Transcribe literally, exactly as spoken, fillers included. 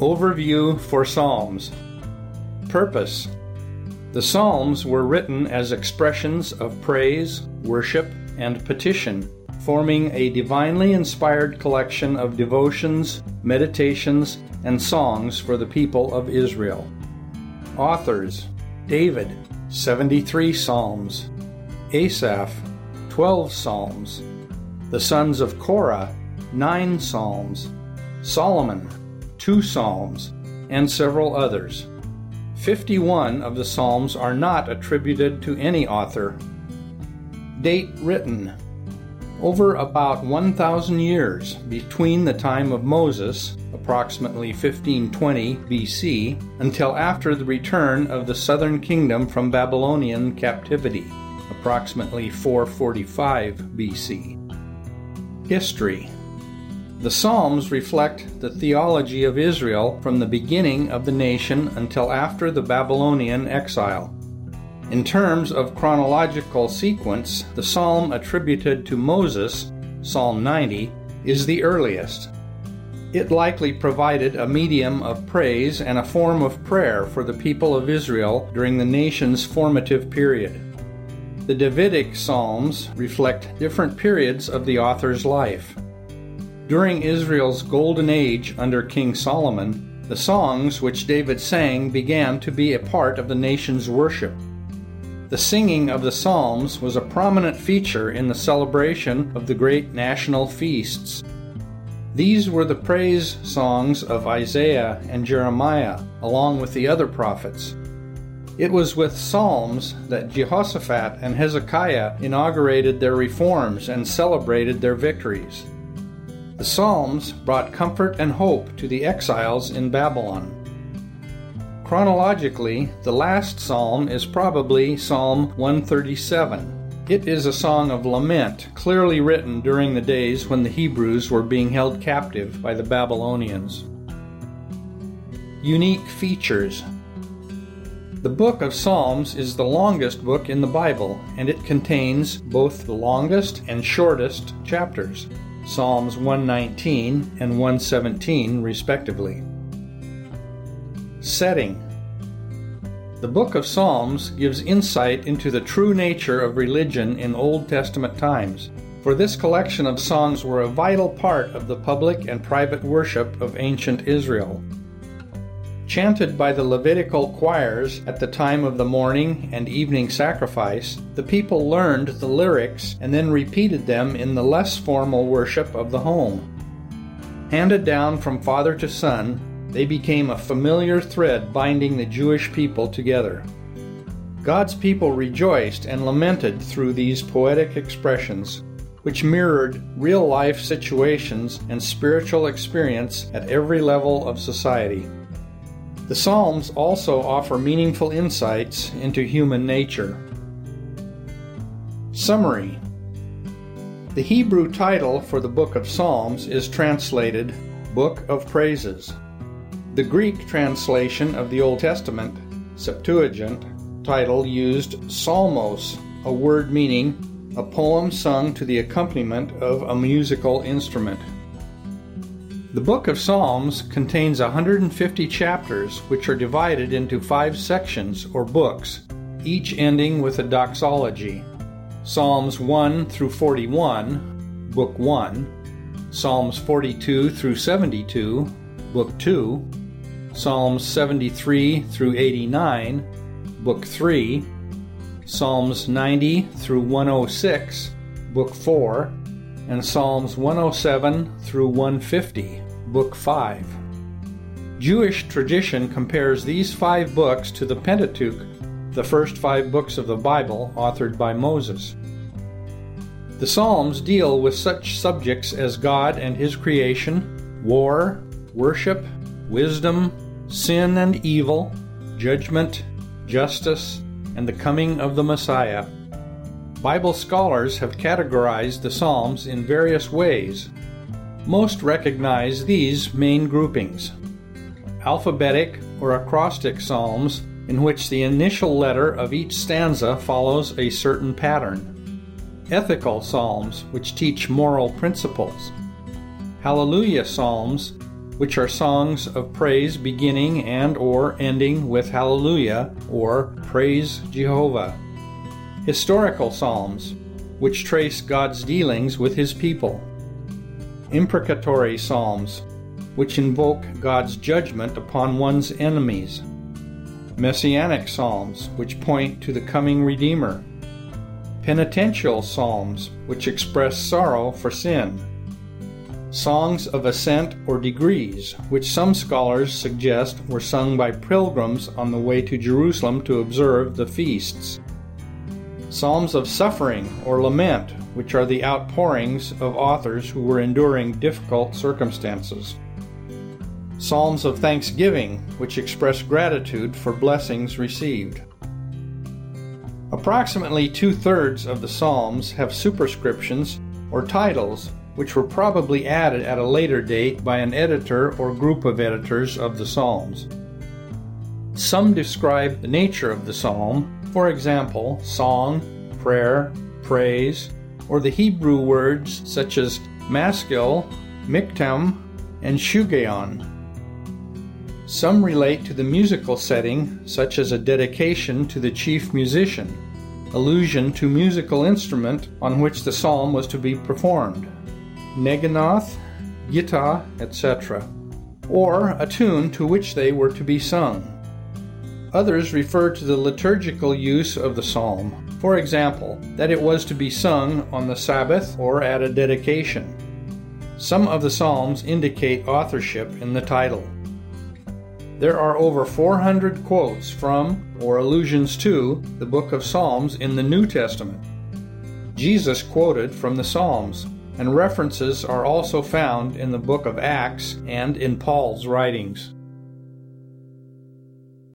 Overview for Psalms. Purpose. The Psalms were written as expressions of praise, worship, and petition, forming a divinely inspired collection of devotions, meditations, and songs for the people of Israel. Authors: David, seventy-three Psalms; Asaph, twelve Psalms; the sons of Korah, nine Psalms; Solomon, two Psalms, and several others. Fifty-one of the Psalms are not attributed to any author. Date written: over about one thousand years between the time of Moses, approximately fifteen twenty B C, until after the return of the southern kingdom from Babylonian captivity, approximately four forty-five B C. History. The Psalms reflect the theology of Israel from the beginning of the nation until after the Babylonian exile. In terms of chronological sequence, the psalm attributed to Moses, Psalm ninety, is the earliest. It likely provided a medium of praise and a form of prayer for the people of Israel during the nation's formative period. The Davidic Psalms reflect different periods of the author's life. During Israel's golden age under King Solomon, the songs which David sang began to be a part of the nation's worship. The singing of the Psalms was a prominent feature in the celebration of the great national feasts. These were the praise songs of Isaiah and Jeremiah, along with the other prophets. It was with psalms that Jehoshaphat and Hezekiah inaugurated their reforms and celebrated their victories. The Psalms brought comfort and hope to the exiles in Babylon. Chronologically, the last psalm is probably Psalm one thirty-seven. It is a song of lament, clearly written during the days when the Hebrews were being held captive by the Babylonians. Unique features. The book of Psalms is the longest book in the Bible, and it contains both the longest and shortest chapters, Psalms one nineteen and one seventeen, respectively. Setting. The book of Psalms gives insight into the true nature of religion in Old Testament times, for this collection of songs were a vital part of the public and private worship of ancient Israel. Chanted by the Levitical choirs at the time of the morning and evening sacrifice, the people learned the lyrics and then repeated them in the less formal worship of the home. Handed down from father to son, they became a familiar thread binding the Jewish people together. God's people rejoiced and lamented through these poetic expressions, which mirrored real-life situations and spiritual experience at every level of society. The Psalms also offer meaningful insights into human nature. Summary. The Hebrew title for the Book of Psalms is translated Book of Praises. The Greek translation of the Old Testament, Septuagint, title used psalmos, a word meaning a poem sung to the accompaniment of a musical instrument. The Book of Psalms contains one hundred fifty chapters, which are divided into five sections or books, each ending with a doxology. Psalms one through forty-one, Book one, Psalms forty-two through seventy-two, Book two, Psalms seventy-three through eighty-nine, Book three, Psalms ninety through one oh six, Book four, and Psalms one oh seven through one fifty, Book five. Jewish tradition compares these five books to the Pentateuch, the first five books of the Bible authored by Moses. The Psalms deal with such subjects as God and His creation, war, worship, wisdom, sin and evil, judgment, justice, and the coming of the Messiah. Bible scholars have categorized the Psalms in various ways. Most recognize these main groupings: alphabetic or acrostic psalms, in which the initial letter of each stanza follows a certain pattern; ethical psalms, which teach moral principles; hallelujah psalms, which are songs of praise beginning and or ending with Hallelujah or Praise Jehovah. Historical psalms, which trace God's dealings with His people. Imprecatory psalms, which invoke God's judgment upon one's enemies. Messianic psalms, which point to the coming Redeemer. Penitential psalms, which express sorrow for sin. Songs of ascent or degrees, which some scholars suggest were sung by pilgrims on the way to Jerusalem to observe the feasts. Psalms of suffering or lament, which are the outpourings of authors who were enduring difficult circumstances. Psalms of thanksgiving, which express gratitude for blessings received. Approximately two-thirds of the Psalms have superscriptions or titles, which were probably added at a later date by an editor or group of editors of the Psalms. Some describe the nature of the psalm, for example, song, prayer, praise, or the Hebrew words such as maskil, miktam, and shugayon. Some relate to the musical setting, such as a dedication to the chief musician, allusion to musical instrument on which the psalm was to be performed, neganoth, gita, et cetera, or a tune to which they were to be sung. Others refer to the liturgical use of the psalm, for example, that it was to be sung on the Sabbath or at a dedication. Some of the psalms indicate authorship in the title. There are over four hundred quotes from, or allusions to, the book of Psalms in the New Testament. Jesus quoted from the Psalms, and references are also found in the book of Acts and in Paul's writings.